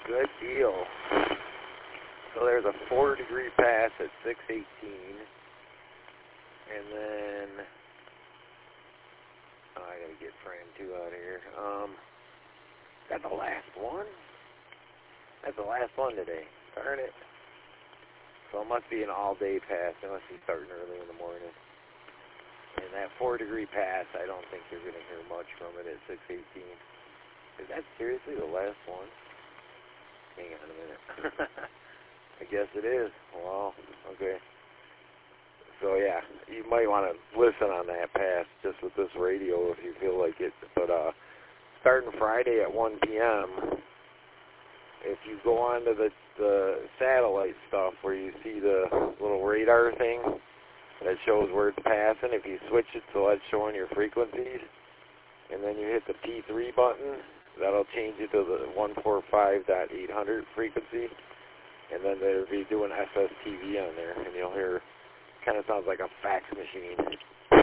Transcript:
Good deal. So there's a 4-degree pass at 618. And then, I gotta get frame 2 out here. That's the last one? That's the last one today. Darn it. So it must be an all-day pass. It must be starting early in the morning. And that 4-degree pass, I don't think you're gonna hear much from it at 618. Is that seriously the last one? Hang on a minute. I guess it is. Well, okay. So, yeah, you might want to listen on that pass just with this radio if you feel like it. But starting Friday at 1 p.m., if you go onto the satellite stuff where you see the little radar thing that shows where it's passing, if you switch it so it's showing your frequencies, and then you hit the P3 button, that'll change it to the 145.800 frequency, and then they'll be doing SSTV on there, and you'll hear, kind of sounds like a fax machine.